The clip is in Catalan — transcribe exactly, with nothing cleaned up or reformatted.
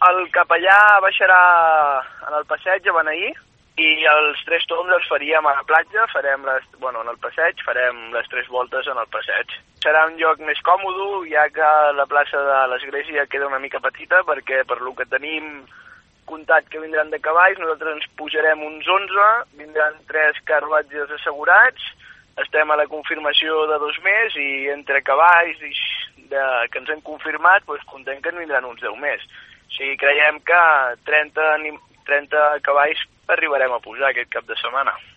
el capellà baixarà en el passeig a beneir i els tres tombs els faríem a la platja, farem les, bueno, en el passeig, farem les tres voltes en el passeig. Serà un lloc més còmode, ja que la plaça de l'església queda una mica petita, perquè per lo que tenim comptat que vindran de cavalls, nosaltres ens pujarem uns onze, vindran tres carruatges assegurats, estem a la confirmació de dos més i entre cavalls i de, que ens han confirmat, doncs contem que en vindran uns deu més. O sigui, creiem que trenta, trenta cavalls arribarem a pujar aquest cap de setmana.